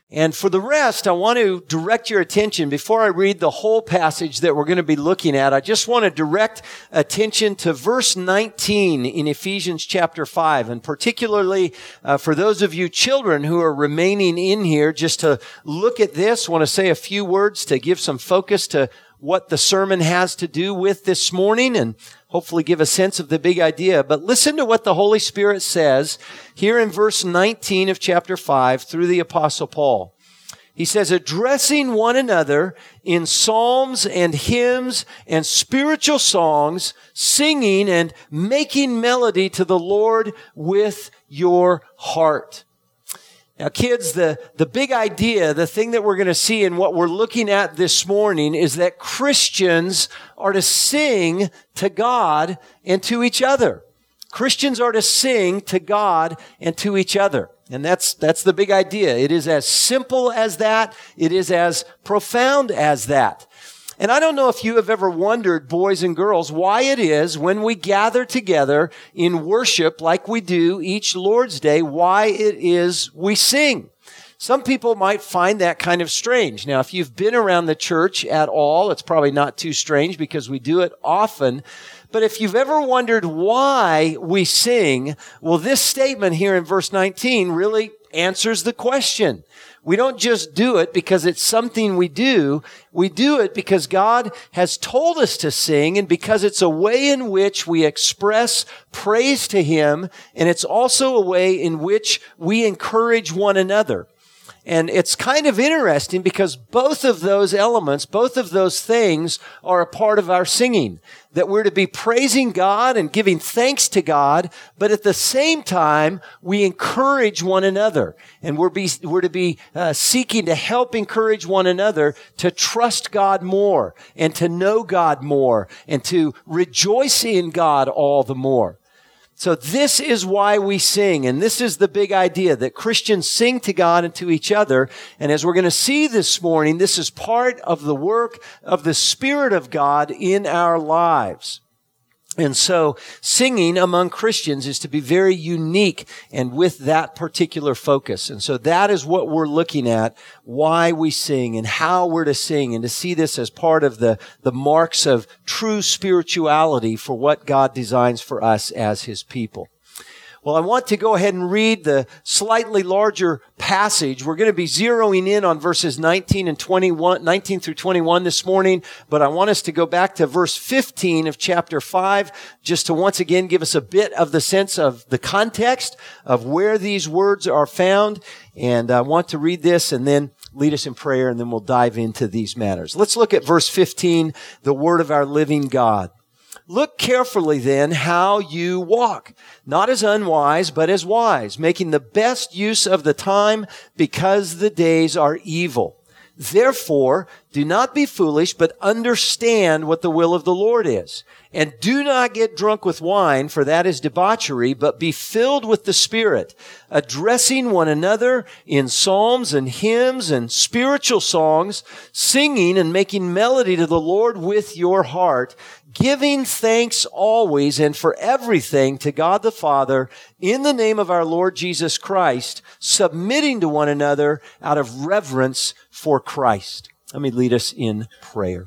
And for the rest, I want to direct your attention, before I read the whole passage that we're going to be looking at, I just want to direct attention to verse 19 in Ephesians chapter 5. And particularly for those of you children who are remaining in here, just to look at this, I want to say a few words to give some focus to what the sermon has to do with this morning and hopefully give a sense of the big idea. But listen to what the Holy Spirit says here in verse 19 of chapter 5 through the Apostle Paul. He says, addressing one another in psalms and hymns and spiritual songs, singing and making melody to the Lord with your heart. Now, kids, the big idea, the thing that we're going to see in what we're looking at this morning is that Christians are to sing to God and to each other. Christians are to sing to God and to each other. And that's the big idea. It is as simple as that. It is as profound as that. And I don't know if you have ever wondered, boys and girls, why it is when we gather together in worship like we do each Lord's Day, why it is we sing. Some people might find that kind of strange. Now, if you've been around the church at all, it's probably not too strange because we do it often. But if you've ever wondered why we sing, well, this statement here in verse 19 really answers the question. We don't just do it because it's something we do. We do it because God has told us to sing and because it's a way in which we express praise to Him, and it's also a way in which we encourage one another. And it's kind of interesting because both of those elements, both of those things are a part of our singing. That we're to be praising God and giving thanks to God, but at the same time, we encourage one another. And we're to be seeking to help encourage one another to trust God more and to know God more and to rejoice in God all the more. So this is why we sing, and this is the big idea, that Christians sing to God and to each other. And as we're going to see this morning, this is part of the work of the Spirit of God in our lives. And so singing among Christians is to be very unique and with that particular focus. And so that is what we're looking at, why we sing and how we're to sing, and to see this as part of the marks of true spirituality for what God designs for us as His people. Well, I want to go ahead and read the slightly larger passage. We're going to be zeroing in on verses 19 through 21 this morning, but I want us to go back to verse 15 of chapter 5 just to once again give us a bit of the sense of the context of where these words are found. And I want to read this and then lead us in prayer, and then we'll dive into these matters. Let's look at verse 15, the word of our living God. Look carefully then how you walk, not as unwise, but as wise, making the best use of the time because the days are evil. Therefore, do not be foolish, but understand what the will of the Lord is. And do not get drunk with wine, for that is debauchery, but be filled with the Spirit, addressing one another in psalms and hymns and spiritual songs, singing and making melody to the Lord with your heart, giving thanks always and for everything to God the Father in the name of our Lord Jesus Christ, submitting to one another out of reverence for Christ. Let me lead us in prayer.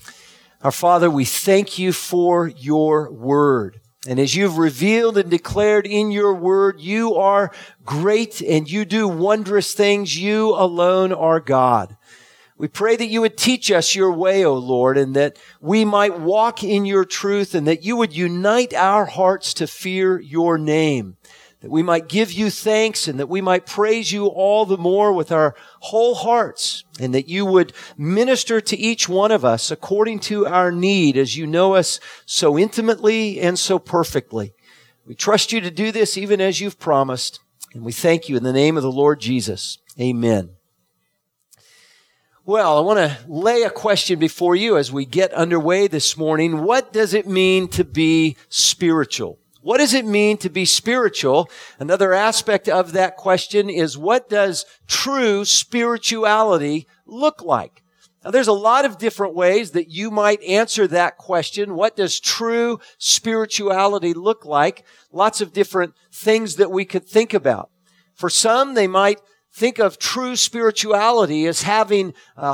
Our Father, we thank you for your word. And as you've revealed and declared in your word, you are great and you do wondrous things. You alone are God. We pray that you would teach us your way, O Lord, and that we might walk in your truth, and that you would unite our hearts to fear your name, that we might give you thanks, and that we might praise you all the more with our whole hearts, and that you would minister to each one of us according to our need, as you know us so intimately and so perfectly. We trust you to do this even as you've promised, and we thank you in the name of the Lord Jesus. Amen. Well, I want to lay a question before you as we get underway this morning. What does it mean to be spiritual? What does it mean to be spiritual? Another aspect of that question is, what does true spirituality look like? Now, there's a lot of different ways that you might answer that question. What does true spirituality look like? Lots of different things that we could think about. For some, they might think of true spirituality as having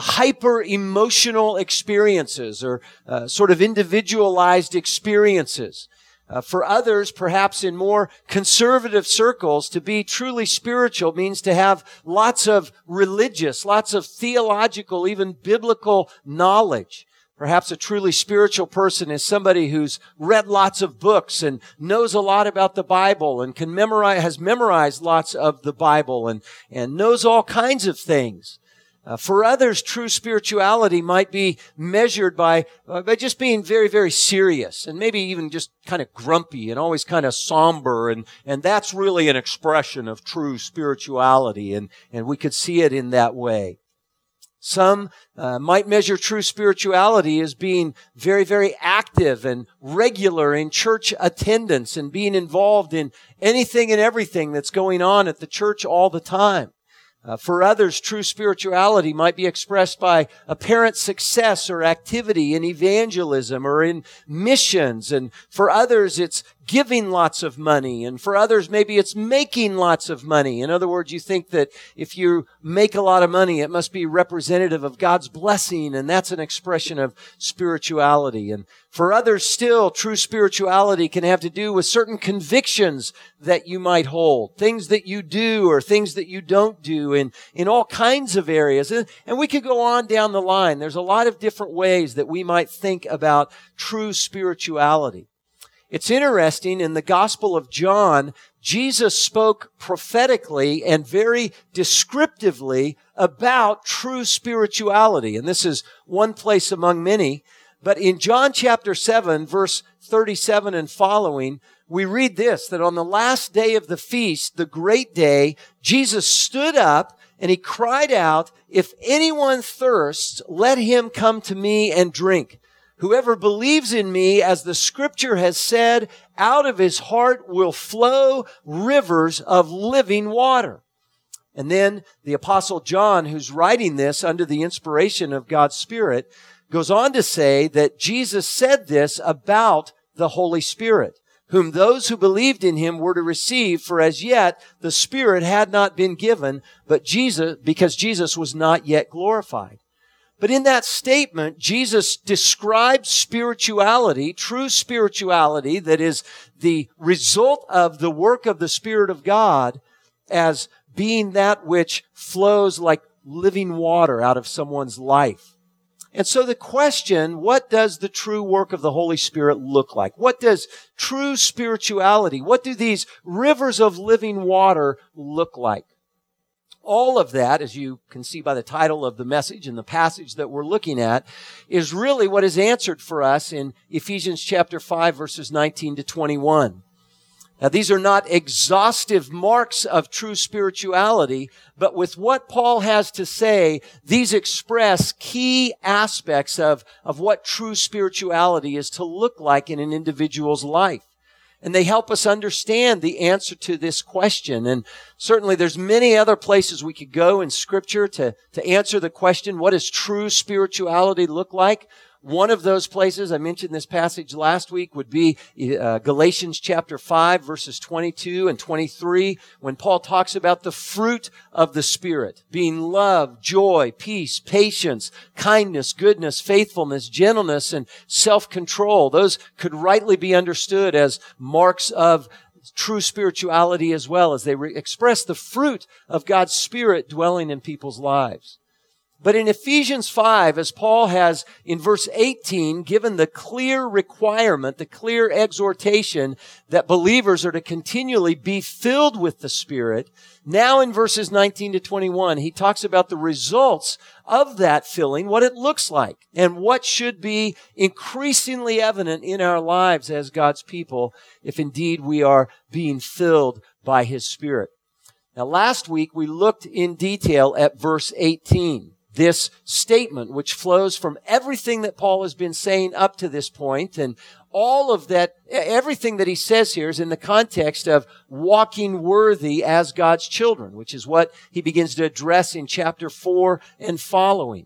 hyper-emotional experiences or sort of individualized experiences. For others, perhaps in more conservative circles, to be truly spiritual means to have lots of religious, lots of theological, even biblical knowledge. Perhaps a truly spiritual person is somebody who's read lots of books and knows a lot about the Bible and has memorized lots of the Bible and knows all kinds of things. For others, true spirituality might be measured by just being very, very serious and maybe even just kind of grumpy and always kind of somber. And that's really an expression of true spirituality. And we could see it in that way. Some might measure true spirituality as being very, very active and regular in church attendance and being involved in anything and everything that's going on at the church all the time. For others, true spirituality might be expressed by apparent success or activity in evangelism or in missions. And for others, it's giving lots of money. And for others, maybe it's making lots of money. In other words, you think that if you make a lot of money, it must be representative of God's blessing. And that's an expression of spirituality. And for others still, true spirituality can have to do with certain convictions that you might hold, things that you do or things that you don't do in all kinds of areas. And we could go on down the line. There's a lot of different ways that we might think about true spirituality. It's interesting, in the Gospel of John, Jesus spoke prophetically and very descriptively about true spirituality. And this is one place among many. But in John chapter 7, verse 37 and following, we read this, that on the last day of the feast, the great day, Jesus stood up and he cried out, "If anyone thirsts, let him come to me and drink. Whoever believes in me, as the scripture has said, out of his heart will flow rivers of living water." And then the Apostle John, who's writing this under the inspiration of God's Spirit, goes on to say that Jesus said this about the Holy Spirit, whom those who believed in him were to receive, for as yet the Spirit had not been given, because Jesus was not yet glorified. But in that statement, Jesus describes spirituality, true spirituality that is the result of the work of the Spirit of God, as being that which flows like living water out of someone's life. And so the question, what does the true work of the Holy Spirit look like? What does true spirituality, what do these rivers of living water look like? All of that, as you can see by the title of the message and the passage that we're looking at, is really what is answered for us in Ephesians chapter 5, verses 19 to 21. Now, these are not exhaustive marks of true spirituality, but with what Paul has to say, these express key aspects of what true spirituality is to look like in an individual's life. And they help us understand the answer to this question. And certainly there's many other places we could go in Scripture to answer the question, what does true spirituality look like? One of those places, I mentioned this passage last week, would be Galatians chapter 5, verses 22 and 23, when Paul talks about the fruit of the Spirit, being love, joy, peace, patience, kindness, goodness, faithfulness, gentleness, and self-control. Those could rightly be understood as marks of true spirituality as well, as they express the fruit of God's Spirit dwelling in people's lives. But in Ephesians 5, as Paul has in verse 18 given the clear requirement, the clear exhortation that believers are to continually be filled with the Spirit, now in verses 19 to 21, he talks about the results of that filling, what it looks like, and what should be increasingly evident in our lives as God's people, if indeed we are being filled by His Spirit. Now, last week we looked in detail at verse 18. This statement, which flows from everything that Paul has been saying up to this point, and all of that, everything that he says here is in the context of walking worthy as God's children, which is what he begins to address in chapter 4 and following.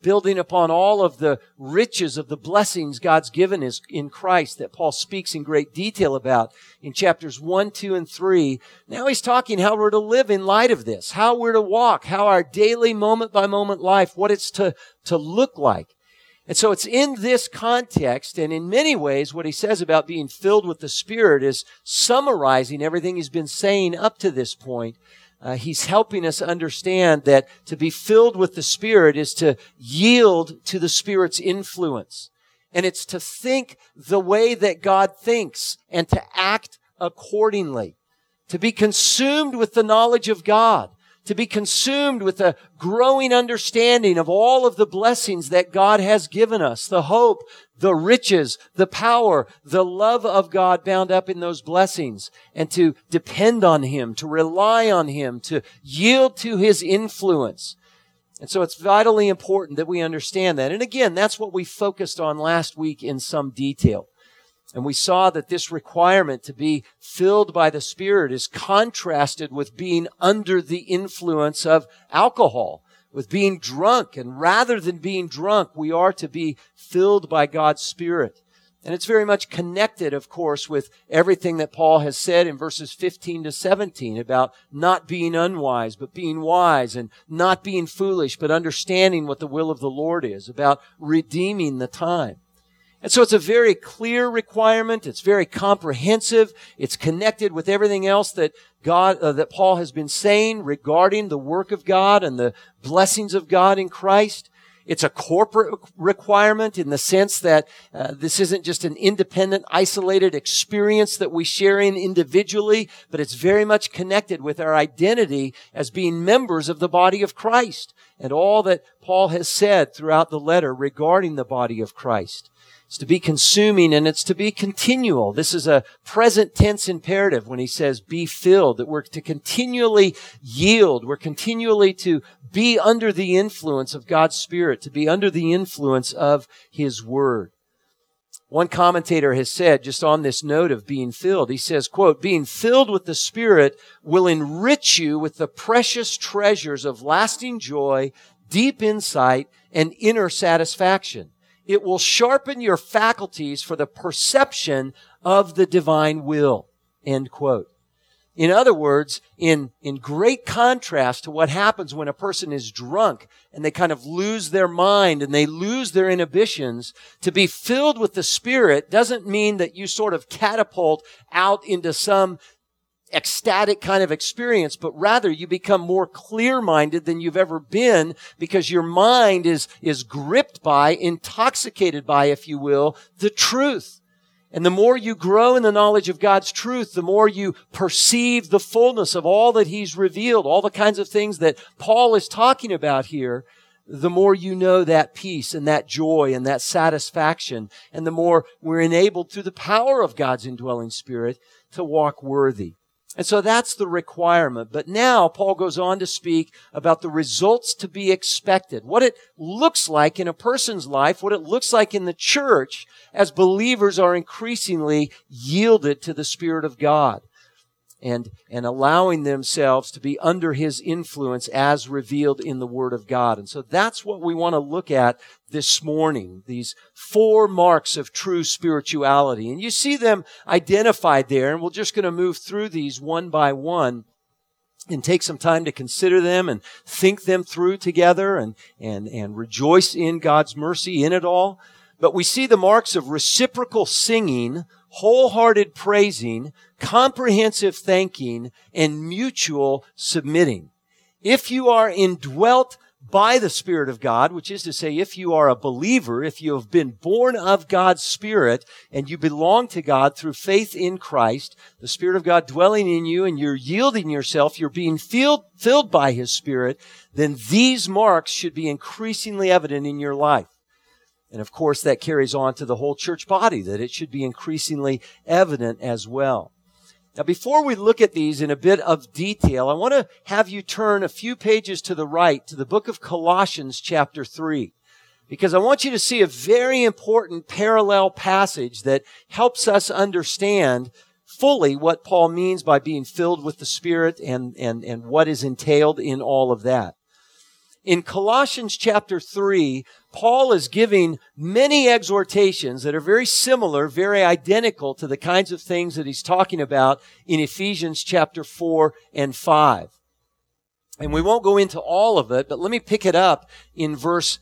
building upon all of the riches of the blessings God's given us in Christ that Paul speaks in great detail about in chapters 1, 2, and 3. Now he's talking how we're to live in light of this, how we're to walk, how our daily moment-by-moment life, what it's to look like. And so it's in this context, and in many ways, what he says about being filled with the Spirit is summarizing everything he's been saying up to this point. He's helping us understand that to be filled with the Spirit is to yield to the Spirit's influence. And it's to think the way that God thinks and to act accordingly. To be consumed with the knowledge of God. To be consumed with a growing understanding of all of the blessings that God has given us, the hope, the riches, the power, the love of God bound up in those blessings, and to depend on Him, to rely on Him, to yield to His influence. And so it's vitally important that we understand that. And again, that's what we focused on last week in some detail. And we saw that this requirement to be filled by the Spirit is contrasted with being under the influence of alcohol, with being drunk. And rather than being drunk, we are to be filled by God's Spirit. And it's very much connected, of course, with everything that Paul has said in verses 15 to 17 about not being unwise, but being wise, and not being foolish, but understanding what the will of the Lord is, about redeeming the time. And so it's a very clear requirement. It's very comprehensive. It's connected with everything else that that Paul has been saying regarding the work of God and the blessings of God in Christ. It's a corporate requirement in the sense that this isn't just an independent, isolated experience that we share in individually, but it's very much connected with our identity as being members of the body of Christ and all that Paul has said throughout the letter regarding the body of Christ. It's to be consuming and it's to be continual. This is a present tense imperative when he says be filled, that we're to continually yield. We're continually to be under the influence of God's Spirit, to be under the influence of His Word. One commentator has said, just on this note of being filled, he says, quote, being filled with the Spirit will enrich you with the precious treasures of lasting joy, deep insight, and inner satisfaction. It will sharpen your faculties for the perception of the divine will. End quote. In other words, in great contrast to what happens when a person is drunk and they kind of lose their mind and they lose their inhibitions, to be filled with the Spirit doesn't mean that you sort of catapult out into some ecstatic kind of experience, but rather you become more clear-minded than you've ever been because your mind is gripped by, intoxicated by, if you will, the truth. And the more you grow in the knowledge of God's truth, the more you perceive the fullness of all that He's revealed, all the kinds of things that Paul is talking about here, the more you know that peace and that joy and that satisfaction, and the more we're enabled through the power of God's indwelling Spirit to walk worthy. And so that's the requirement. But now Paul goes on to speak about the results to be expected, what it looks like in a person's life, what it looks like in the church as believers are increasingly yielded to the Spirit of God and allowing themselves to be under His influence as revealed in the Word of God. And so that's what we want to look at this morning, these 4 marks of true spirituality. And you see them identified there, and we're just going to move through these one by one and take some time to consider them and think them through together and rejoice in God's mercy in it all. But we see the marks of reciprocal singing, wholehearted praising, comprehensive thanking, and mutual submitting. If you are indwelt by the Spirit of God, which is to say, if you are a believer, if you have been born of God's Spirit and you belong to God through faith in Christ, the Spirit of God dwelling in you and you're yielding yourself, you're being filled by His Spirit, then these marks should be increasingly evident in your life. And of course, that carries on to the whole church body, that it should be increasingly evident as well. Now, before we look at these in a bit of detail, I want to have you turn a few pages to the right to the book of Colossians chapter 3, because I want you to see a very important parallel passage that helps us understand fully what Paul means by being filled with the Spirit and what is entailed in all of that. In Colossians chapter 3, Paul is giving many exhortations that are very similar, very identical to the kinds of things that he's talking about in Ephesians chapter 4 and 5. And we won't go into all of it, but let me pick it up in verse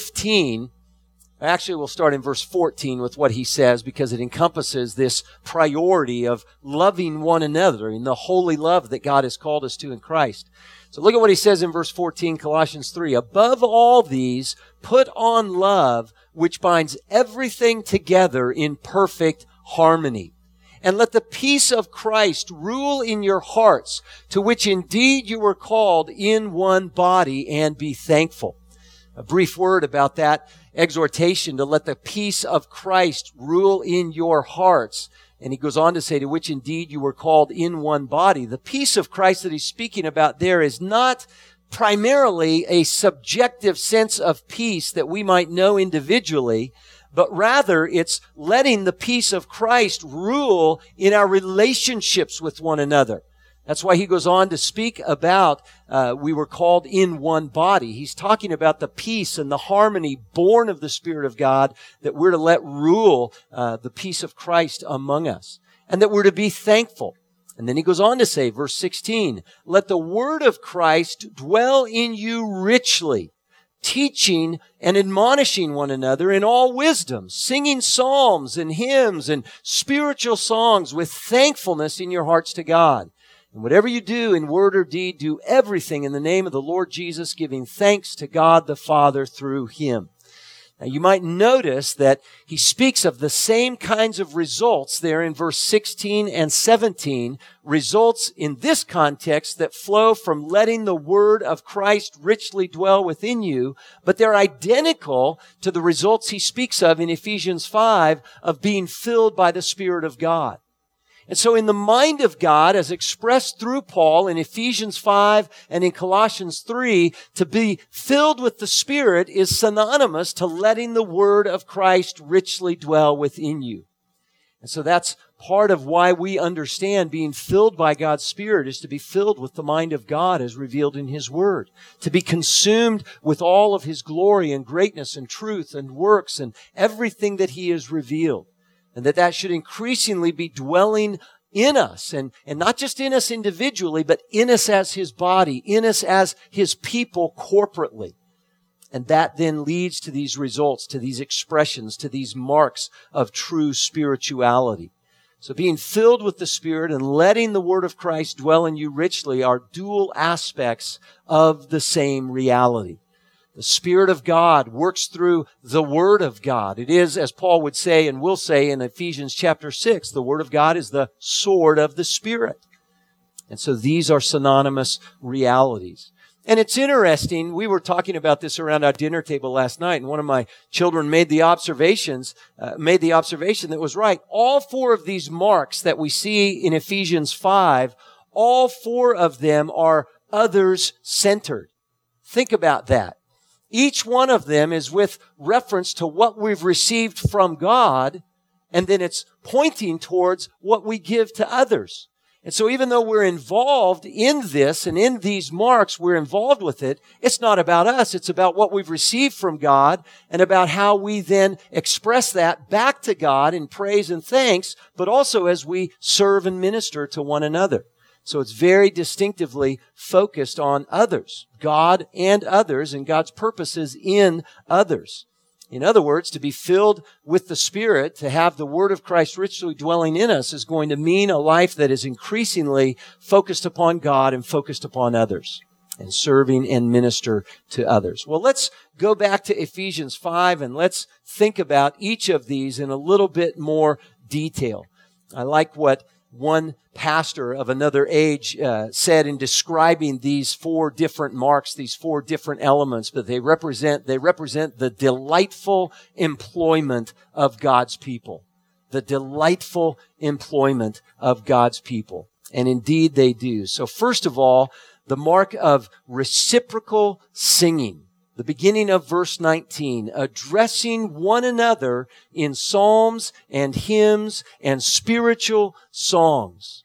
15. Actually, we'll start in verse 14 with what he says, because it encompasses this priority of loving one another in the holy love that God has called us to in Christ. So look at what he says in verse 14, Colossians 3. Above all these, put on love, which binds everything together in perfect harmony. And let the peace of Christ rule in your hearts, to which indeed you were called in one body, and be thankful. A brief word about that exhortation to let the peace of Christ rule in your hearts. And he goes on to say, to which indeed you were called in one body. The peace of Christ that he's speaking about there is not primarily a subjective sense of peace that we might know individually, but rather it's letting the peace of Christ rule in our relationships with one another. That's why he goes on to speak about we were called in one body. He's talking about the peace and the harmony born of the Spirit of God that we're to let rule the peace of Christ among us, and that we're to be thankful. And then he goes on to say, verse 16, let the word of Christ dwell in you richly, teaching and admonishing one another in all wisdom, singing psalms and hymns and spiritual songs with thankfulness in your hearts to God. And whatever you do in word or deed, do everything in the name of the Lord Jesus, giving thanks to God the Father through Him. Now you might notice that he speaks of the same kinds of results there in verse 16 and 17, results in this context that flow from letting the word of Christ richly dwell within you, but they're identical to the results he speaks of in Ephesians 5 of being filled by the Spirit of God. And so in the mind of God, as expressed through Paul in Ephesians 5 and in Colossians 3, to be filled with the Spirit is synonymous to letting the word of Christ richly dwell within you. And so that's part of why we understand being filled by God's Spirit is to be filled with the mind of God as revealed in His Word, to be consumed with all of His glory and greatness and truth and works and everything that He has revealed. And that should increasingly be dwelling in us, and not just in us individually, but in us as His body, in us as His people corporately. And that then leads to these results, to these expressions, to these marks of true spirituality. So being filled with the Spirit and letting the Word of Christ dwell in you richly are dual aspects of the same reality. The Spirit of God works through the Word of God. It is, as Paul would say and will say in Ephesians chapter 6, the Word of God is the sword of the Spirit. And so these are synonymous realities. And it's interesting, we were talking about this around our dinner table last night, and one of my children made the observation that was right. All four of these marks that we see in Ephesians 5, all four of them are others-centered. Think about that. Each one of them is with reference to what we've received from God, and then it's pointing towards what we give to others. And so even though we're involved in this and in these marks, we're involved with it, it's not about us. It's about what we've received from God and about how we then express that back to God in praise and thanks, but also as we serve and minister to one another. So it's very distinctively focused on others, God and others, and God's purposes in others. In other words, to be filled with the Spirit, to have the Word of Christ richly dwelling in us is going to mean a life that is increasingly focused upon God and focused upon others, and serving and minister to others. Well, let's go back to Ephesians 5 and let's think about each of these in a little bit more detail. I like what one pastor of another age said in describing these four different marks, these four different elements, but they represent the delightful employment of God's people. The delightful employment of God's people. And indeed they do. So first of all, the mark of reciprocal singing. The beginning of verse 19, addressing one another in psalms and hymns and spiritual songs.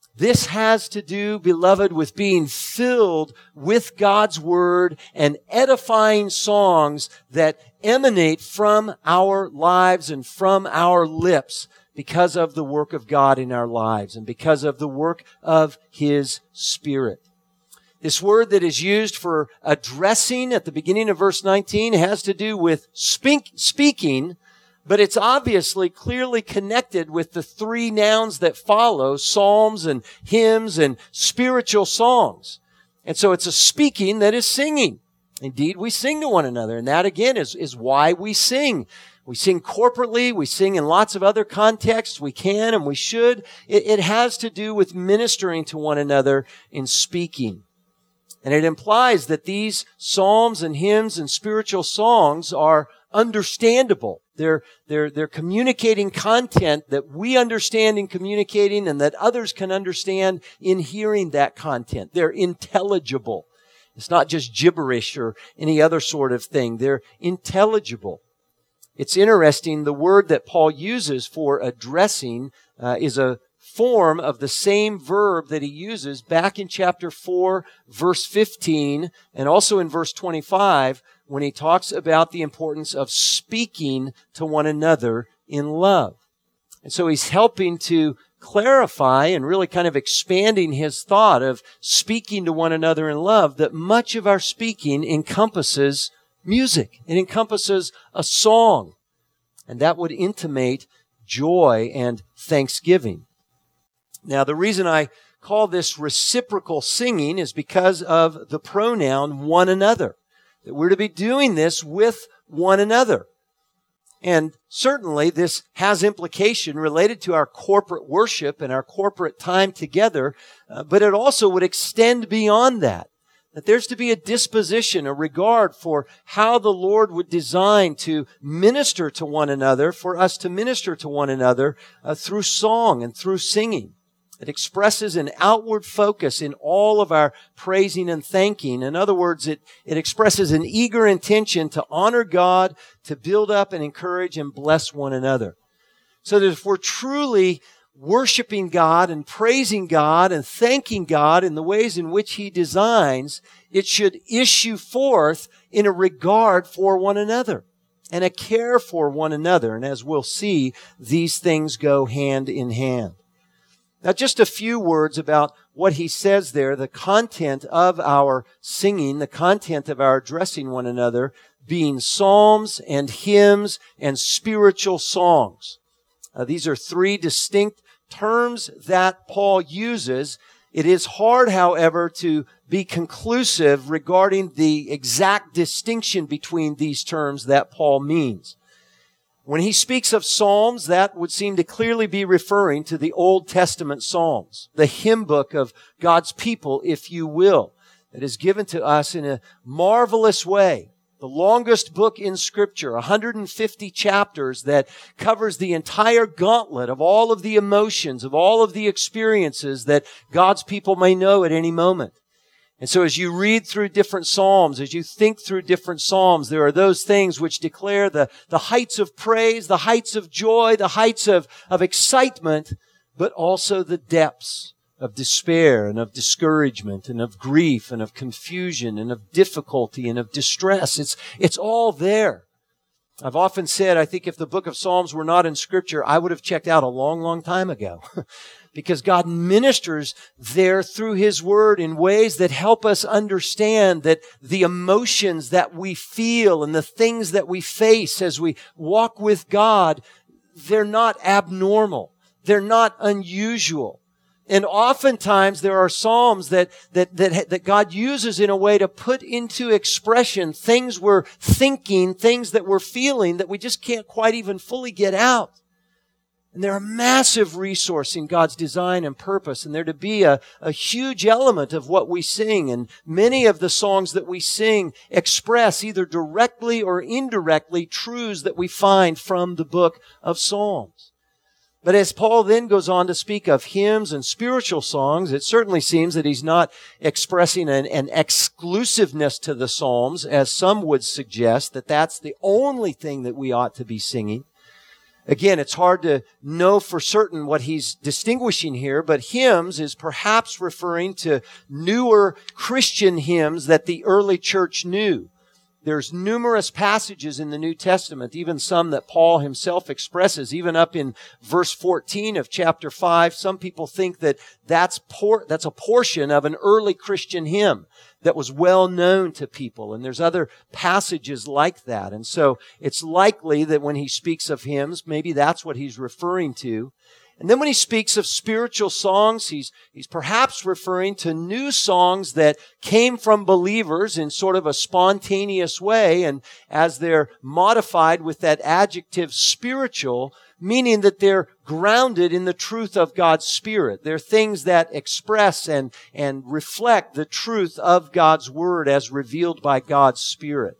This has to do, beloved, with being filled with God's Word and edifying songs that emanate from our lives and from our lips because of the work of God in our lives and because of the work of His Spirit. This word that is used for addressing at the beginning of verse 19 has to do with speaking, but it's obviously clearly connected with the three nouns that follow, psalms and hymns and spiritual songs. And so it's a speaking that is singing. Indeed, we sing to one another, and that again is why we sing. We sing corporately, we sing in lots of other contexts, we can and we should. It has to do with ministering to one another in speaking. And it implies that these psalms and hymns and spiritual songs are understandable. They're communicating content that we understand in communicating and that others can understand in hearing that content. They're intelligible. It's not just gibberish or any other sort of thing. They're intelligible. It's interesting, the word that Paul uses for addressing is a form of the same verb that he uses back in chapter 4, verse 15, and also in verse 25, when he talks about the importance of speaking to one another in love. And so he's helping to clarify and really kind of expanding his thought of speaking to one another in love, that much of our speaking encompasses music. It encompasses a song. And that would intimate joy and thanksgiving. Now, the reason I call this reciprocal singing is because of the pronoun one another. That we're to be doing this with one another. And certainly this has implication related to our corporate worship and our corporate time together, but it also would extend beyond that. That there's to be a disposition, a regard for how the Lord would design to minister to one another, for us to minister to one another through song and through singing. It expresses an outward focus in all of our praising and thanking. In other words, it expresses an eager intention to honor God, to build up and encourage and bless one another. So that if we're truly worshiping God and praising God and thanking God in the ways in which He designs, it should issue forth in a regard for one another and a care for one another. And as we'll see, these things go hand in hand. Now, just a few words about what he says there, the content of our singing, the content of our addressing one another, being psalms and hymns and spiritual songs. These are three distinct terms that Paul uses. It is hard, however, to be conclusive regarding the exact distinction between these terms that Paul means. When he speaks of psalms, that would seem to clearly be referring to the Old Testament psalms, the hymn book of God's people, if you will, that is given to us in a marvelous way. The longest book in Scripture, 150 chapters that covers the entire gauntlet of all of the emotions, of all of the experiences that God's people may know at any moment. And so as you read through different psalms, as you think through different psalms, there are those things which declare the heights of praise, the heights of joy, the heights of excitement, but also the depths of despair and of discouragement and of grief and of confusion and of difficulty and of distress. It's all there. I've often said, I think if the book of Psalms were not in Scripture, I would have checked out a long, long time ago. Because God ministers there through His Word in ways that help us understand that the emotions that we feel and the things that we face as we walk with God, they're not abnormal. They're not unusual. And oftentimes there are psalms that God uses in a way to put into expression things we're thinking, things that we're feeling that we just can't quite even fully get out. And they're a massive resource in God's design and purpose. And they're to be a huge element of what we sing. And many of the songs that we sing express either directly or indirectly truths that we find from the book of Psalms. But as Paul then goes on to speak of hymns and spiritual songs, it certainly seems that he's not expressing an exclusiveness to the Psalms, as some would suggest, that that's the only thing that we ought to be singing. Again, it's hard to know for certain what he's distinguishing here, but hymns is perhaps referring to newer Christian hymns that the early church knew. There's numerous passages in the New Testament, even some that Paul himself expresses, even up in verse 14 of chapter 5. Some people think that that's a portion of an early Christian hymn that was well known to people. And there's other passages like that. And so it's likely that when he speaks of hymns, maybe that's what he's referring to. And then when he speaks of spiritual songs, he's perhaps referring to new songs that came from believers in sort of a spontaneous way. And as they're modified with that adjective spiritual, meaning that they're grounded in the truth of God's Spirit. They're things that express and reflect the truth of God's Word as revealed by God's Spirit.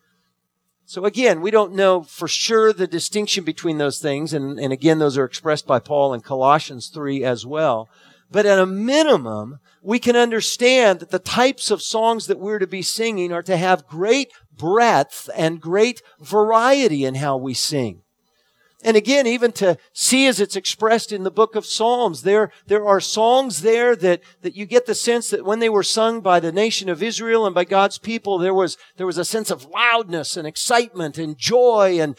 So again, we don't know for sure the distinction between those things. And again, those are expressed by Paul in Colossians 3 as well. But at a minimum, we can understand that the types of songs that we're to be singing are to have great breadth and great variety in how we sing. And again, even to see as it's expressed in the book of Psalms, there are songs there that you get the sense that when they were sung by the nation of Israel and by God's people, there was a sense of loudness and excitement and joy and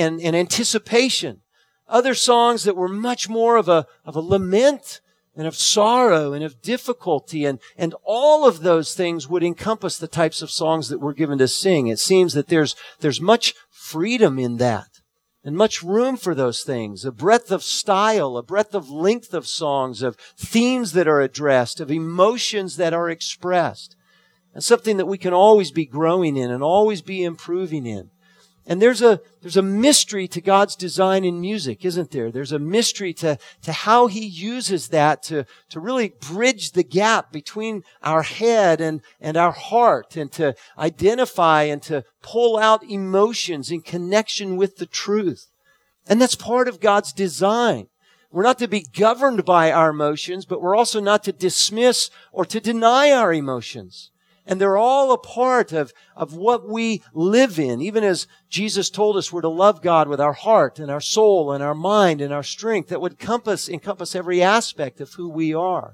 anticipation. Other songs that were much more of a lament and of sorrow and of difficulty, and all of those things would encompass the types of songs that we're given to sing. It seems that there's much freedom in that. And much room for those things, a breadth of style, a breadth of length of songs, of themes that are addressed, of emotions that are expressed. And something that we can always be growing in and always be improving in. And there's a mystery to God's design in music, isn't there? There's a mystery to how He uses that to really bridge the gap between our head and our heart, and to identify and to pull out emotions in connection with the truth. And that's part of God's design. We're not to be governed by our emotions, but we're also not to dismiss or to deny our emotions. And they're all a part of what we live in. Even as Jesus told us we're to love God with our heart and our soul and our mind and our strength. That would encompass every aspect of who we are.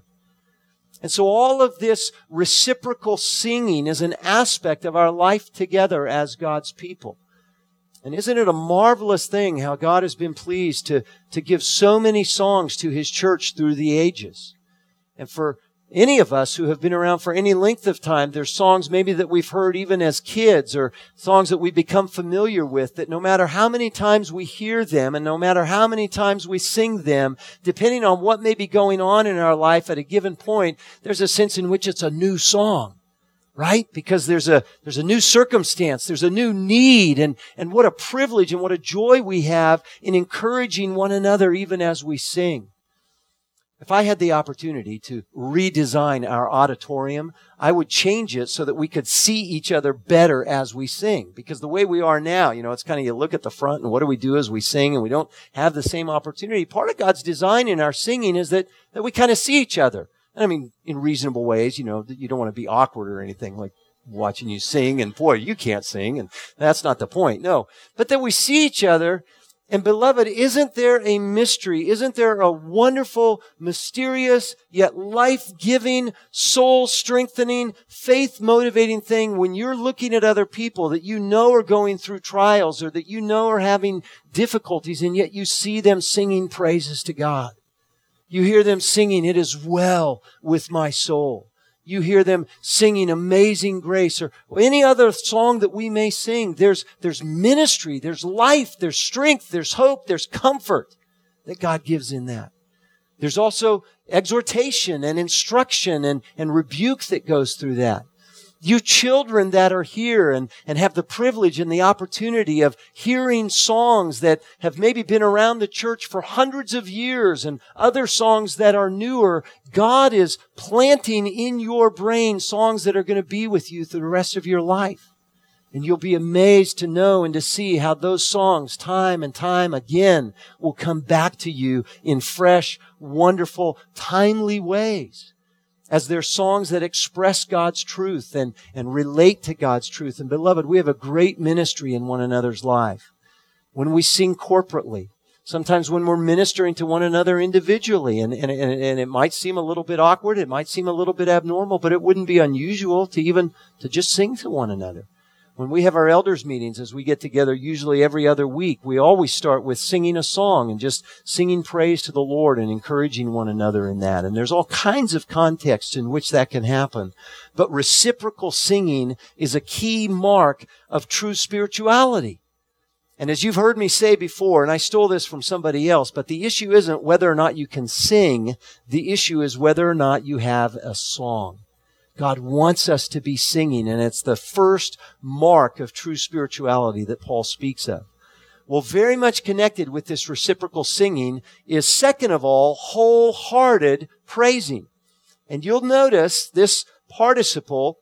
And so all of this reciprocal singing is an aspect of our life together as God's people. And isn't it a marvelous thing how God has been pleased to give so many songs to His church through the ages? And for any of us who have been around for any length of time, there's songs maybe that we've heard even as kids, or songs that we've become familiar with, that no matter how many times we hear them and no matter how many times we sing them, depending on what may be going on in our life at a given point, there's a sense in which it's a new song, right? Because there's a new circumstance, there's a new need, and what a privilege and what a joy we have in encouraging one another even as we sing. If I had the opportunity to redesign our auditorium, I would change it so that we could see each other better as we sing. Because the way we are now, it's kind of you look at the front and what do we do as we sing, and we don't have the same opportunity. Part of God's design in our singing is that we kind of see each other. And I mean, in reasonable ways, that you don't want to be awkward or anything, like watching you sing and boy, you can't sing, and that's not the point. No. But that we see each other. And beloved, isn't there a mystery? Isn't there a wonderful, mysterious, yet life-giving, soul-strengthening, faith-motivating thing when you're looking at other people that you know are going through trials or that you know are having difficulties, and yet you see them singing praises to God. You hear them singing, "It is well with my soul." You hear them singing Amazing Grace or any other song that we may sing. There's ministry, there's life, there's strength, there's hope, there's comfort that God gives in that. There's also exhortation and instruction and rebuke that goes through that. You children that are here and have the privilege and the opportunity of hearing songs that have maybe been around the church for hundreds of years and other songs that are newer, God is planting in your brain songs that are going to be with you through the rest of your life. And you'll be amazed to know and to see how those songs, time and time again, will come back to you in fresh, wonderful, timely ways. As they're songs that express God's truth and relate to God's truth. And beloved, we have a great ministry in one another's life. When we sing corporately, Sometimes when we're ministering to one another individually, and it might seem a little bit awkward, it might seem a little bit abnormal, but it wouldn't be unusual to just sing to one another. When we have our elders meetings, as we get together usually every other week, we always start with singing a song and just singing praise to the Lord and encouraging one another in that. And there's all kinds of contexts in which that can happen. But reciprocal singing is a key mark of true spirituality. And as you've heard me say before, and I stole this from somebody else, but the issue isn't whether or not you can sing. The issue is whether or not you have a song. God wants us to be singing, and it's the first mark of true spirituality that Paul speaks of. Well, very much connected with this reciprocal singing is, second of all, wholehearted praising. And you'll notice this participle,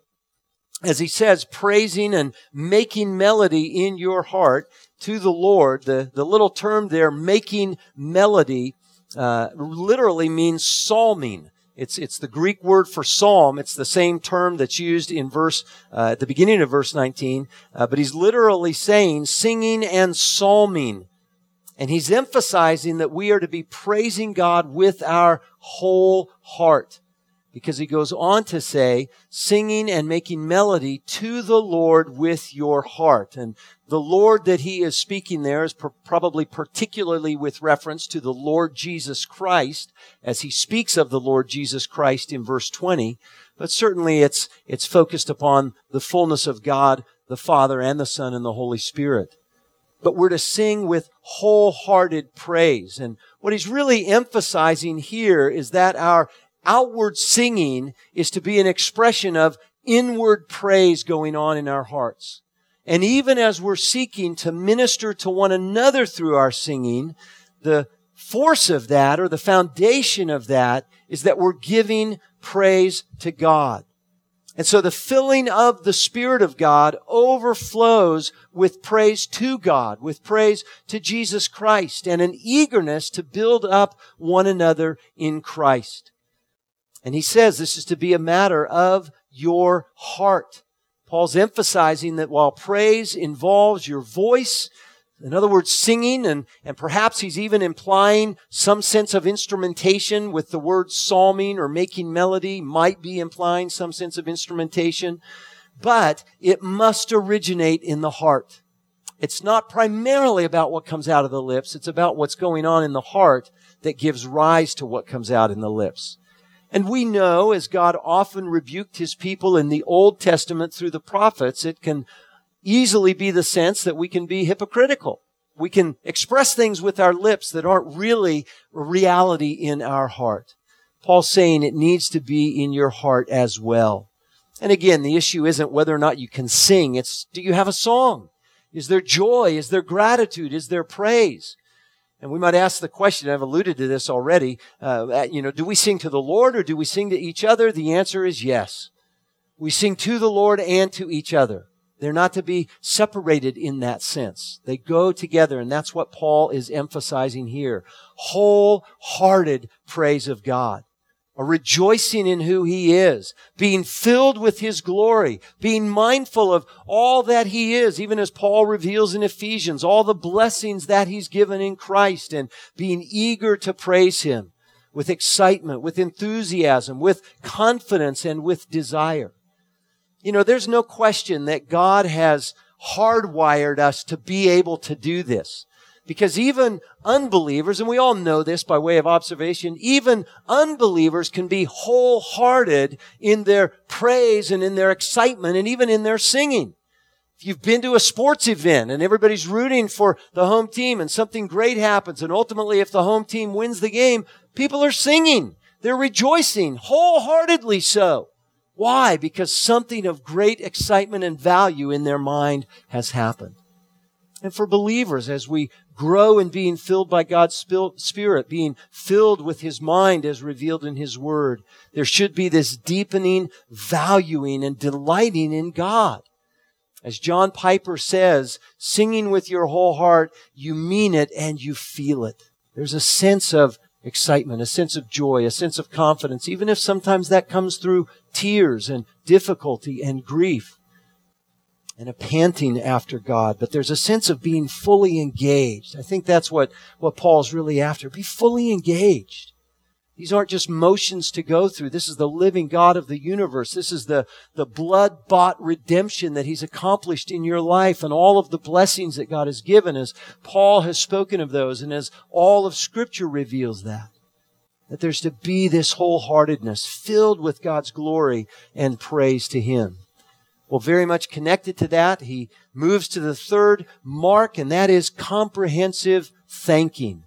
as he says, praising and making melody in your heart to the Lord. The little term there, making melody, literally means psalming. It's the Greek word for psalm. It's the same term that's used in at the beginning of verse 19. But he's literally saying singing and psalming. And he's emphasizing that we are to be praising God with our whole heart. Because he goes on to say, singing and making melody to the Lord with your heart. And the Lord that he is speaking there is probably particularly with reference to the Lord Jesus Christ, as he speaks of the Lord Jesus Christ in verse 20. But certainly it's focused upon the fullness of God, the Father and the Son and the Holy Spirit. But we're to sing with wholehearted praise. And what he's really emphasizing here is that our outward singing is to be an expression of inward praise going on in our hearts. And even as we're seeking to minister to one another through our singing, the force of that, or the foundation of that, is that we're giving praise to God. And so the filling of the Spirit of God overflows with praise to God, with praise to Jesus Christ, and an eagerness to build up one another in Christ. And he says this is to be a matter of your heart. Paul's emphasizing that while praise involves your voice, in other words, singing, and perhaps he's even implying some sense of instrumentation with the word psalming or making melody, might be implying some sense of instrumentation, but it must originate in the heart. It's not primarily about what comes out of the lips. It's about what's going on in the heart that gives rise to what comes out in the lips. And we know, as God often rebuked his people in the Old Testament through the prophets, it can easily be the sense that we can be hypocritical. We can express things with our lips that aren't really reality in our heart. Paul's saying it needs to be in your heart as well. And again, the issue isn't whether or not you can sing. It's, do you have a song? Is there joy? Is there gratitude? Is there praise? And we might ask the question, I've alluded to this already, do we sing to the Lord or do we sing to each other? The answer is yes. We sing to the Lord and to each other. They're not to be separated in that sense. They go together, and that's what Paul is emphasizing here. Wholehearted praise of God. A rejoicing in who he is, being filled with his glory, being mindful of all that he is, even as Paul reveals in Ephesians, all the blessings that he's given in Christ, and being eager to praise him with excitement, with enthusiasm, with confidence, and with desire. You know, there's no question that God has hardwired us to be able to do this. Because even unbelievers, and we all know this by way of observation, even unbelievers can be wholehearted in their praise and in their excitement and even in their singing. If you've been to a sports event and everybody's rooting for the home team and something great happens, and ultimately if the home team wins the game, people are singing. They're rejoicing, wholeheartedly so. Why? Because something of great excitement and value in their mind has happened. And for believers, as we grow in being filled by God's Spirit, being filled with his mind as revealed in his word, there should be this deepening, valuing, and delighting in God. As John Piper says, singing with your whole heart, you mean it and you feel it. There's a sense of excitement, a sense of joy, a sense of confidence, even if sometimes that comes through tears and difficulty and grief. and a panting after God, but there's a sense of being fully engaged. I think that's what Paul's really after. Be fully engaged. These aren't just motions to go through. This is the living God of the universe. This is the blood-bought redemption that He's accomplished in your life and all of the blessings that God has given, as Paul has spoken of those and as all of Scripture reveals that there's to be this wholeheartedness filled with God's glory and praise to Him. Well, very much connected to that, he moves to the third mark, and that is comprehensive thanking.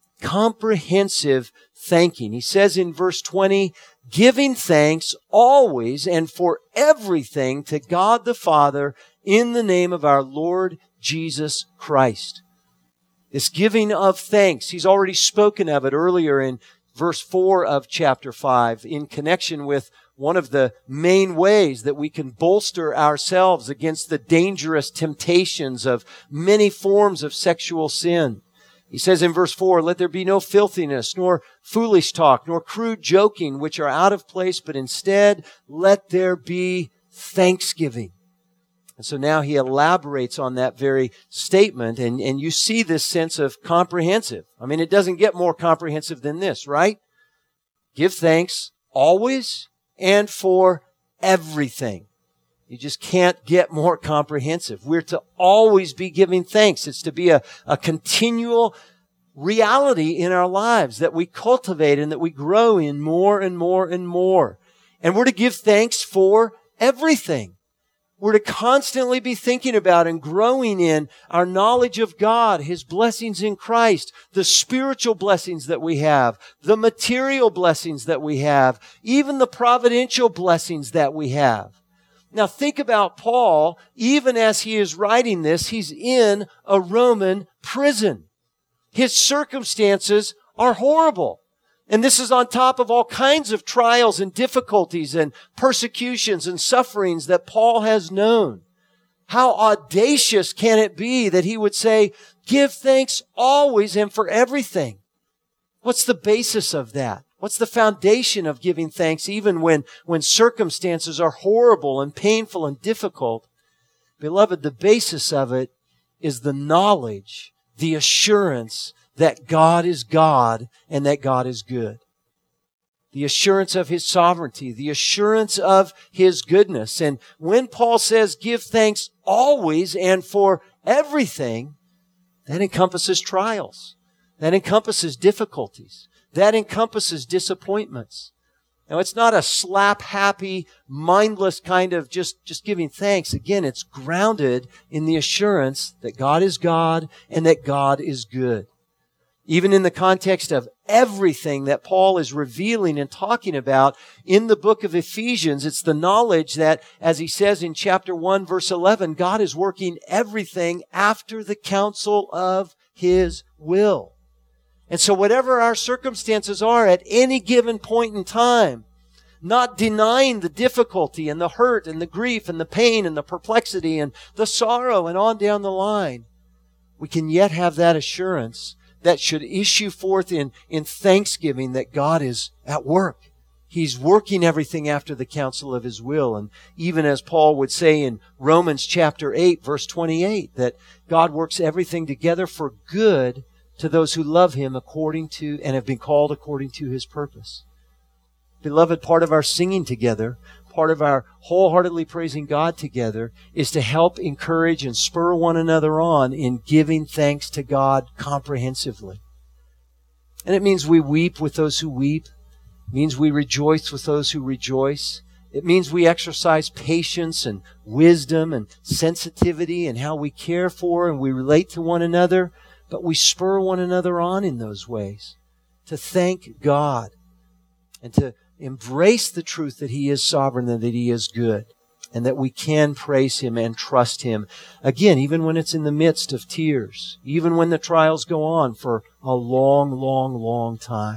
Comprehensive thanking. He says in verse 20, giving thanks always and for everything to God the Father in the name of our Lord Jesus Christ. This giving of thanks, he's already spoken of it earlier in verse 4 of chapter 5 in connection with one of the main ways that we can bolster ourselves against the dangerous temptations of many forms of sexual sin. He says in verse 4, let there be no filthiness, nor foolish talk, nor crude joking, which are out of place, but instead let there be thanksgiving. And so now he elaborates on that very statement, and you see this sense of comprehensive. I mean, it doesn't get more comprehensive than this, right? Give thanks always and for everything. You just can't get more comprehensive. We're to always be giving thanks. It's to be a continual reality in our lives that we cultivate and that we grow in more and more and more. And we're to give thanks for everything. We're to constantly be thinking about and growing in our knowledge of God, His blessings in Christ, the spiritual blessings that we have, the material blessings that we have, even the providential blessings that we have. Now think about Paul. Even as he is writing this, he's in a Roman prison. His circumstances are horrible. And this is on top of all kinds of trials and difficulties and persecutions and sufferings that Paul has known. How audacious can it be that he would say, give thanks always and for everything? What's the basis of that? What's the foundation of giving thanks even when circumstances are horrible and painful and difficult? Beloved, the basis of it is the knowledge, the assurance that God is God and that God is good. The assurance of His sovereignty, the assurance of His goodness. And when Paul says give thanks always and for everything, that encompasses trials. That encompasses difficulties. That encompasses disappointments. Now, it's not a slap-happy, mindless kind of just giving thanks. Again, it's grounded in the assurance that God is God and that God is good. Even in the context of everything that Paul is revealing and talking about in the book of Ephesians, it's the knowledge that, as he says in chapter 1, verse 11, God is working everything after the counsel of His will. And so whatever our circumstances are at any given point in time, not denying the difficulty and the hurt and the grief and the pain and the perplexity and the sorrow and on down the line, we can yet have that assurance that should issue forth in thanksgiving that God is at work. He's working everything after the counsel of His will. And even as Paul would say in Romans chapter 8, verse 28, that God works everything together for good to those who love Him according to and have been called according to His purpose. Beloved, part of our singing together, part of our wholeheartedly praising God together is to help encourage and spur one another on in giving thanks to God comprehensively. And it means we weep with those who weep. It means we rejoice with those who rejoice. It means we exercise patience and wisdom and sensitivity in how we care for and we relate to one another. But we spur one another on in those ways to thank God and to embrace the truth that He is sovereign and that He is good and that we can praise Him and trust Him. Again, even when it's in the midst of tears, even when the trials go on for a long, long, long time.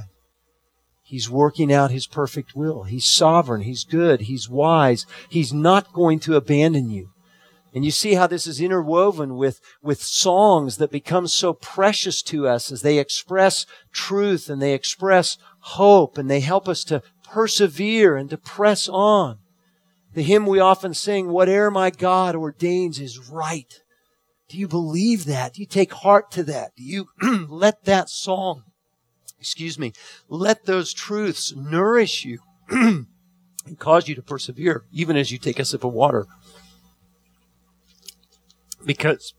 He's working out His perfect will. He's sovereign. He's good. He's wise. He's not going to abandon you. And you see how this is interwoven with songs that become so precious to us as they express truth and they express hope and they help us to persevere and to press on. The hymn we often sing, whate'er my God ordains is right. Do you believe that? Do you take heart to that? Do you let that song, let those truths nourish you and cause you to persevere, even as you take a sip of water? Because,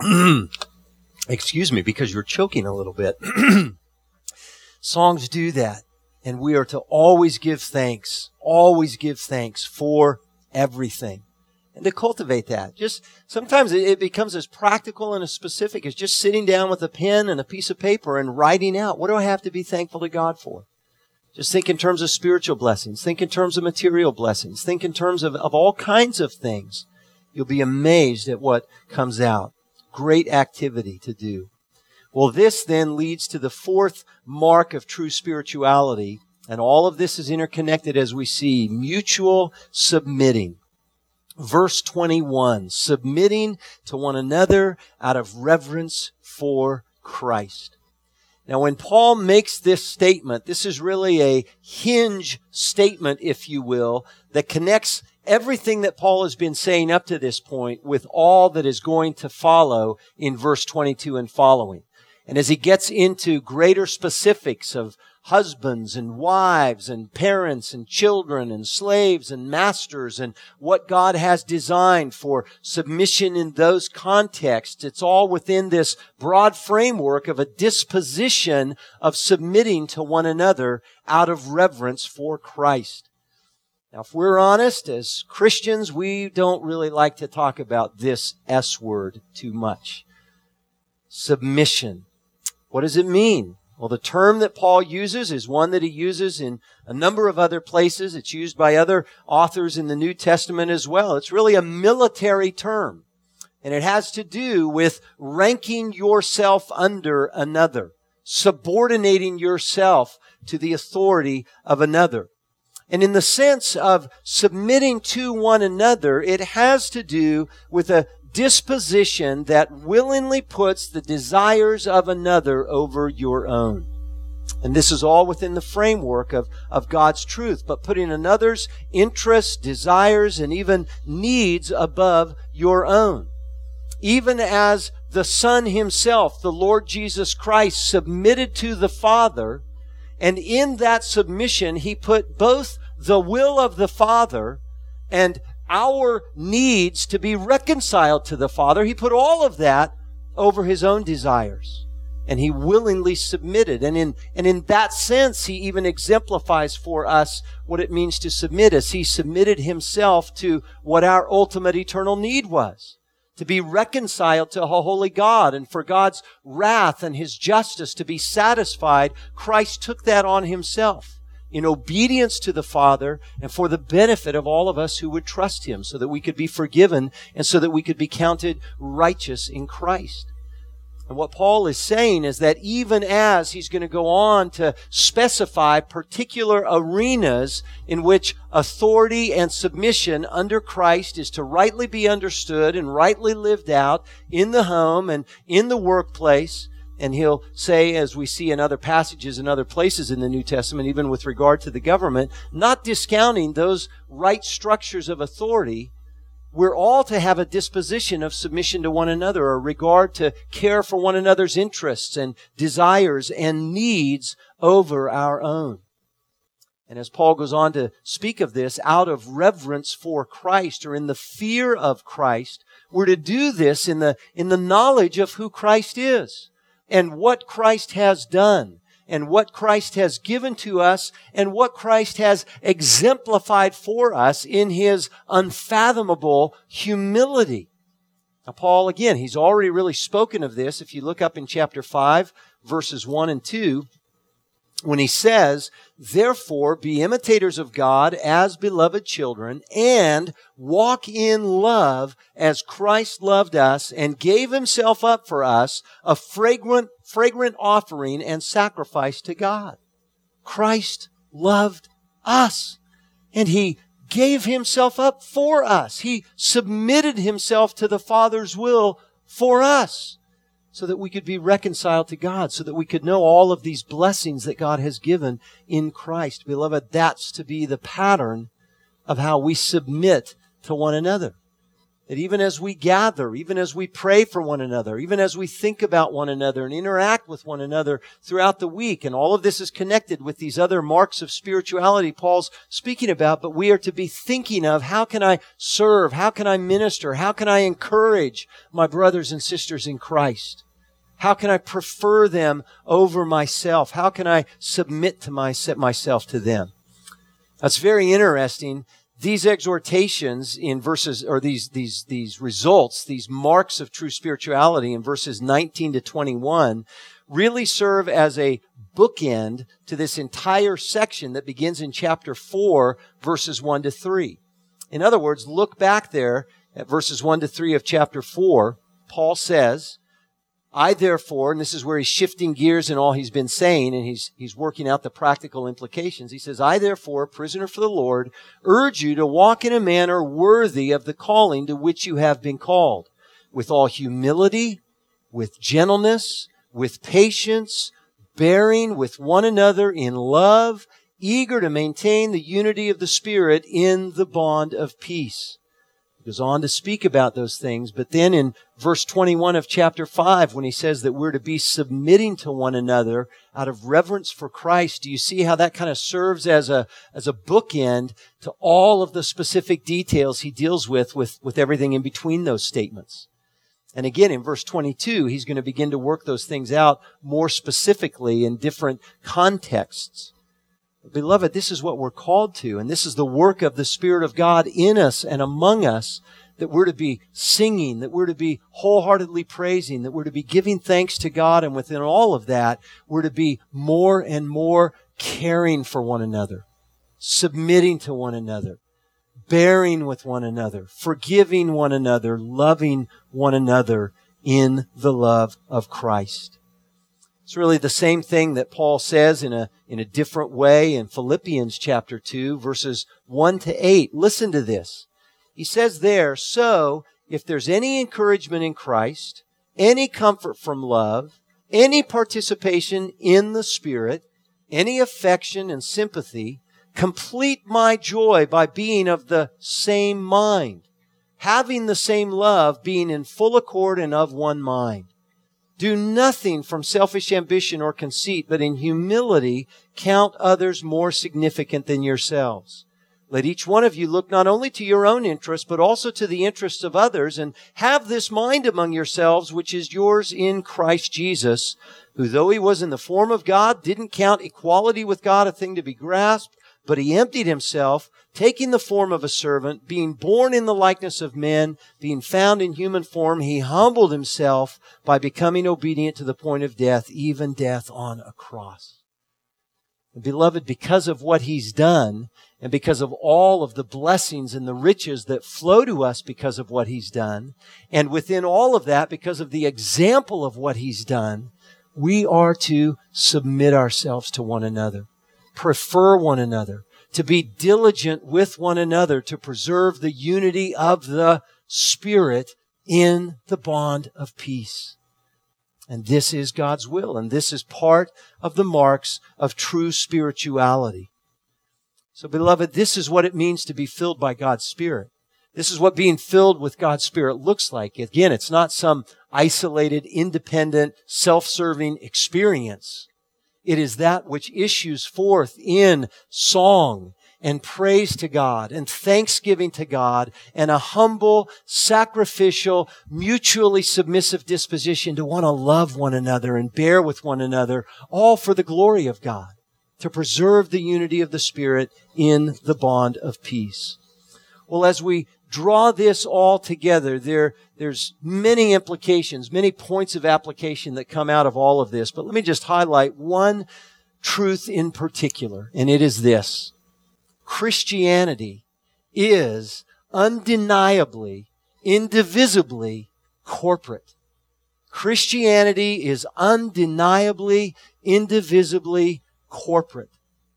because you're choking a little bit. Songs do that. And we are to always give thanks for everything. And to cultivate that. Just sometimes it becomes as practical and as specific as just sitting down with a pen and a piece of paper and writing out, what do I have to be thankful to God for? Just think in terms of spiritual blessings. Think in terms of material blessings. Think in terms of all kinds of things. You'll be amazed at what comes out. Great activity to do. Well, this then leads to the fourth mark of true spirituality. And all of this is interconnected as we see mutual submitting. Verse 21, submitting to one another out of reverence for Christ. Now, when Paul makes this statement, this is really a hinge statement, if you will, that connects everything that Paul has been saying up to this point with all that is going to follow in verse 22 and following. And as he gets into greater specifics of husbands and wives and parents and children and slaves and masters and what God has designed for submission in those contexts, it's all within this broad framework of a disposition of submitting to one another out of reverence for Christ. Now, if we're honest, as Christians, we don't really like to talk about this S word too much. Submission. What does it mean? Well, the term that Paul uses is one that he uses in a number of other places. It's used by other authors in the New Testament as well. It's really a military term. And it has to do with ranking yourself under another, subordinating yourself to the authority of another. And in the sense of submitting to one another, it has to do with a disposition that willingly puts the desires of another over your own. And this is all within the framework of God's truth, but putting another's interests, desires, and even needs above your own. Even as the Son Himself, the Lord Jesus Christ, submitted to the Father, and in that submission He put both the will of the Father and our needs to be reconciled to the Father. He put all of that over His own desires. And He willingly submitted. And in that sense, He even exemplifies for us what it means to submit, as He submitted Himself to what our ultimate eternal need was. To be reconciled to a holy God, and for God's wrath and His justice to be satisfied, Christ took that on Himself in obedience to the Father and for the benefit of all of us who would trust Him, so that we could be forgiven and so that we could be counted righteous in Christ. And what Paul is saying is that even as he's going to go on to specify particular arenas in which authority and submission under Christ is to rightly be understood and rightly lived out in the home and in the workplace, and he'll say, as we see in other passages and other places in the New Testament, even with regard to the government, not discounting those right structures of authority, we're all to have a disposition of submission to one another, a regard to care for one another's interests and desires and needs over our own. And as Paul goes on to speak of this, out of reverence for Christ, or in the fear of Christ, we're to do this in the knowledge of who Christ is, and what Christ has done, and what Christ has given to us, and what Christ has exemplified for us in His unfathomable humility. Now, Paul, again, he's already really spoken of this. If you look up in chapter 5, verses 1 and 2, when he says, "Therefore be imitators of God as beloved children, and walk in love as Christ loved us and gave Himself up for us, a fragrant offering and sacrifice to God." Christ loved us, and He gave Himself up for us. He submitted Himself to the Father's will for us, so that we could be reconciled to God, so that we could know all of these blessings that God has given in Christ. Beloved, that's to be the pattern of how we submit to one another. That even as we gather, even as we pray for one another, even as we think about one another and interact with one another throughout the week, and all of this is connected with these other marks of spirituality Paul's speaking about, but we are to be thinking of, how can I serve? How can I minister? How can I encourage my brothers and sisters in Christ? How can I prefer them over myself? How can I submit to myself to them? That's very interesting. These exhortations in verses, or these results, these marks of true spirituality in verses 19 to 21 really serve as a bookend to this entire section that begins in chapter 4, verses 1 to 3. In other words, look back there at verses 1 to 3 of chapter 4. Paul says, I therefore, and this is where he's shifting gears in all he's been saying, and he's working out the practical implications. He says, I therefore, prisoner for the Lord, urge you to walk in a manner worthy of the calling to which you have been called, with all humility, with gentleness, with patience, bearing with one another in love, eager to maintain the unity of the Spirit in the bond of peace. He goes on to speak about those things, but then in verse 21 of chapter 5, when he says that we're to be submitting to one another out of reverence for Christ, do you see how that kind of serves as a bookend to all of the specific details he deals with everything in between those statements? And again, in verse 22, he's going to begin to work those things out more specifically in different contexts. Beloved, this is what we're called to, and this is the work of the Spirit of God in us and among us, that we're to be singing, that we're to be wholeheartedly praising, that we're to be giving thanks to God, and within all of that, we're to be more and more caring for one another, submitting to one another, bearing with one another, forgiving one another, loving one another in the love of Christ. It's really the same thing that Paul says in a different way in Philippians chapter 2, verses 1 to 8. Listen to this. He says there, so if there's any encouragement in Christ, any comfort from love, any participation in the Spirit, any affection and sympathy, complete my joy by being of the same mind, having the same love, being in full accord and of one mind. Do nothing from selfish ambition or conceit, but in humility count others more significant than yourselves. Let each one of you look not only to your own interest, but also to the interests of others, and have this mind among yourselves, which is yours in Christ Jesus, who though he was in the form of God, didn't count equality with God a thing to be grasped, but he emptied himself, taking the form of a servant, being born in the likeness of men, being found in human form, he humbled himself by becoming obedient to the point of death, even death on a cross. And beloved, because of what he's done, and because of all of the blessings and the riches that flow to us because of what he's done, and within all of that, because of the example of what he's done, we are to submit ourselves to one another, prefer one another, to be diligent with one another, to preserve the unity of the Spirit in the bond of peace. And this is God's will, and this is part of the marks of true spirituality. So, beloved, this is what it means to be filled by God's Spirit. This is what being filled with God's Spirit looks like. Again, it's not some isolated, independent, self-serving experience. It is that which issues forth in song and praise to God and thanksgiving to God and a humble, sacrificial, mutually submissive disposition to want to love one another and bear with one another, all for the glory of God, to preserve the unity of the Spirit in the bond of peace. Well, as we draw this all together, there's many implications, many points of application that come out of all of this. But let me just highlight one truth in particular, and it is this. Christianity is undeniably, indivisibly corporate. Christianity is undeniably, indivisibly corporate.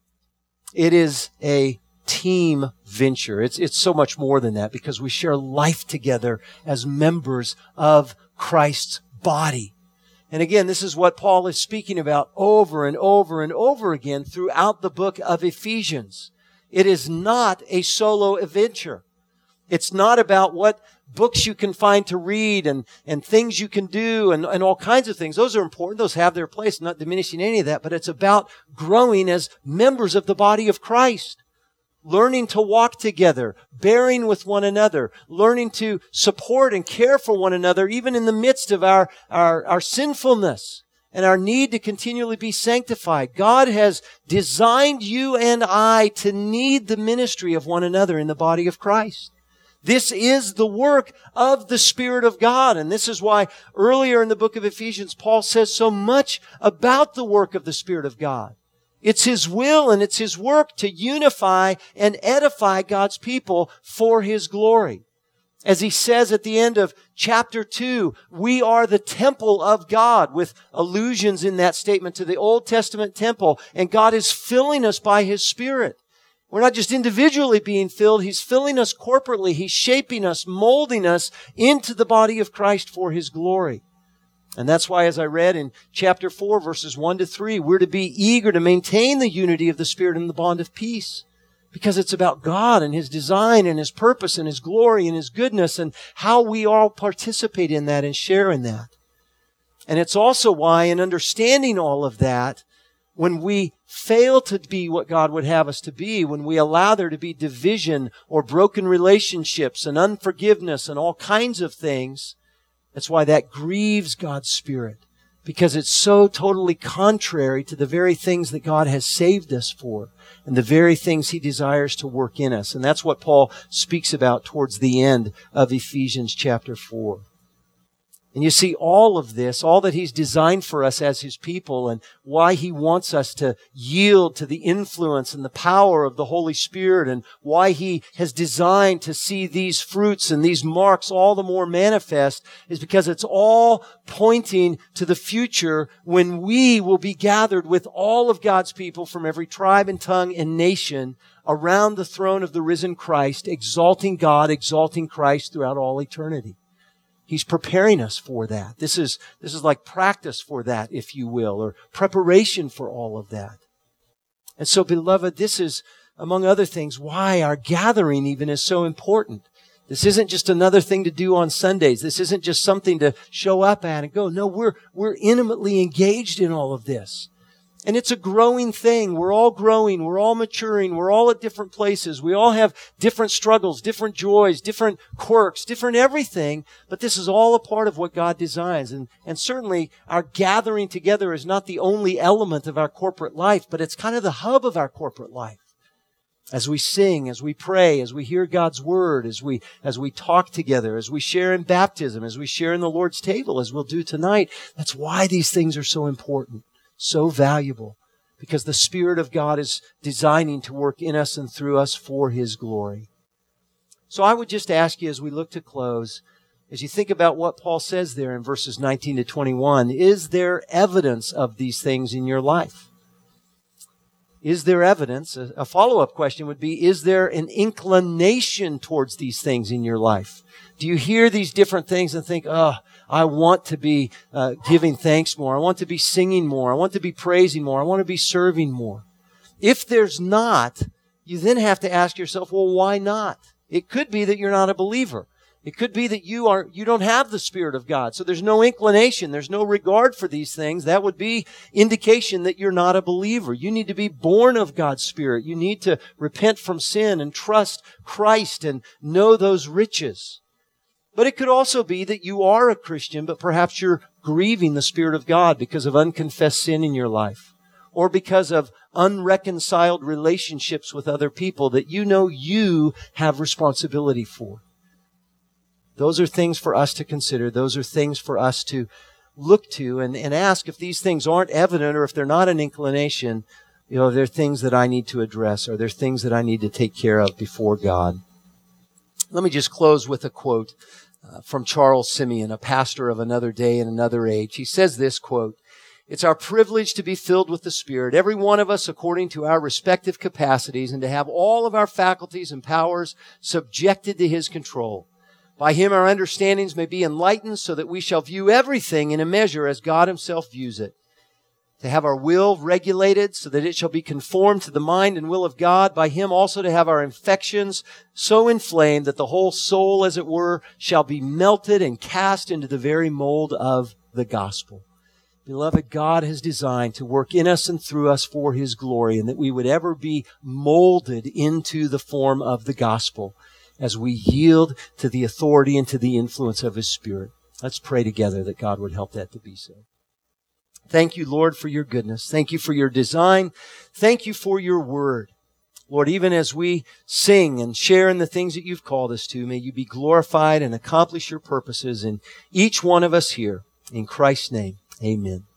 It is a team venture. It's so much more than that, because we share life together as members of Christ's body. And again, this is what Paul is speaking about over and over and over again throughout the book of Ephesians. It is not a solo adventure. It's not about what books you can find to read and things you can do and all kinds of things. Those are important. Those have their place, not diminishing any of that. But it's about growing as members of the body of Christ. Learning to walk together, bearing with one another, learning to support and care for one another, even in the midst of our sinfulness and our need to continually be sanctified. God has designed you and I to need the ministry of one another in the body of Christ. This is the work of the Spirit of God. And this is why earlier in the book of Ephesians, Paul says so much about the work of the Spirit of God. It's His will and it's His work to unify and edify God's people for His glory. As he says at the end of chapter 2, we are the temple of God, with allusions in that statement to the Old Testament temple. And God is filling us by His Spirit. We're not just individually being filled. He's filling us corporately. He's shaping us, molding us into the body of Christ for His glory. And that's why, as I read in chapter 4, verses 1 to 3, we're to be eager to maintain the unity of the Spirit in the bond of peace. Because it's about God and His design and His purpose and His glory and His goodness and how we all participate in that and share in that. And it's also why, in understanding all of that, when we fail to be what God would have us to be, when we allow there to be division or broken relationships and unforgiveness and all kinds of things, that's why that grieves God's Spirit, because it's so totally contrary to the very things that God has saved us for and the very things He desires to work in us. And that's what Paul speaks about towards the end of Ephesians chapter 4. And you see all of this, all that He's designed for us as His people, and why He wants us to yield to the influence and the power of the Holy Spirit, and why He has designed to see these fruits and these marks all the more manifest, is because it's all pointing to the future when we will be gathered with all of God's people from every tribe and tongue and nation around the throne of the risen Christ, exalting God, exalting Christ throughout all eternity. He's preparing us for that. This is like practice for that, if you will, or preparation for all of that. And so, beloved, this is, among other things, why our gathering even is so important. This isn't just another thing to do on Sundays. This isn't just something to show up at and go. No, we're intimately engaged in all of this. And it's a growing thing. We're all growing. We're all maturing. We're all at different places. We all have different struggles, different joys, different quirks, different everything. But this is all a part of what God designs. And certainly our gathering together is not the only element of our corporate life, but it's kind of the hub of our corporate life. As we sing, as we pray, as we hear God's Word, as we talk together, as we share in baptism, as we share in the Lord's table, as we'll do tonight, that's why these things are so important. So valuable, because the Spirit of God is designing to work in us and through us for His glory. So I would just ask you, as we look to close, as you think about what Paul says there in verses 19 to 21, is there evidence of these things in your life? Is there evidence? A follow-up question would be, is there an inclination towards these things in your life? Do you hear these different things and think, I want to be giving thanks more. I want to be singing more. I want to be praising more. I want to be serving more. If there's not, you then have to ask yourself, well, why not? It could be that you're not a believer. It could be that you don't have the Spirit of God. So there's no inclination. There's no regard for these things. That would be indication that you're not a believer. You need to be born of God's Spirit. You need to repent from sin and trust Christ and know those riches. But it could also be that you are a Christian, but perhaps you're grieving the Spirit of God because of unconfessed sin in your life, or because of unreconciled relationships with other people that you know you have responsibility for. Those are things for us to consider. Those are things for us to look to and ask if these things aren't evident, or if they're not an inclination, they're things that I need to address, or they're things that I need to take care of before God. Let me just close with a quote from Charles Simeon, a pastor of another day and another age. He says this, quote, "It's our privilege to be filled with the Spirit, every one of us according to our respective capacities, and to have all of our faculties and powers subjected to His control. By Him our understandings may be enlightened so that we shall view everything in a measure as God Himself views it. to have our will regulated so that it shall be conformed to the mind and will of God, by Him also to have our affections so inflamed that the whole soul, as it were, shall be melted and cast into the very mold of the gospel. Beloved, God has designed to work in us and through us for His glory, and that we would ever be molded into the form of the gospel as we yield to the authority and to the influence of His Spirit. Let's pray together that God would help that to be so. Thank you, Lord, for your goodness. Thank you for your design. Thank you for your word. Lord, even as we sing and share in the things that you've called us to, may you be glorified and accomplish your purposes in each one of us here. In Christ's name, amen.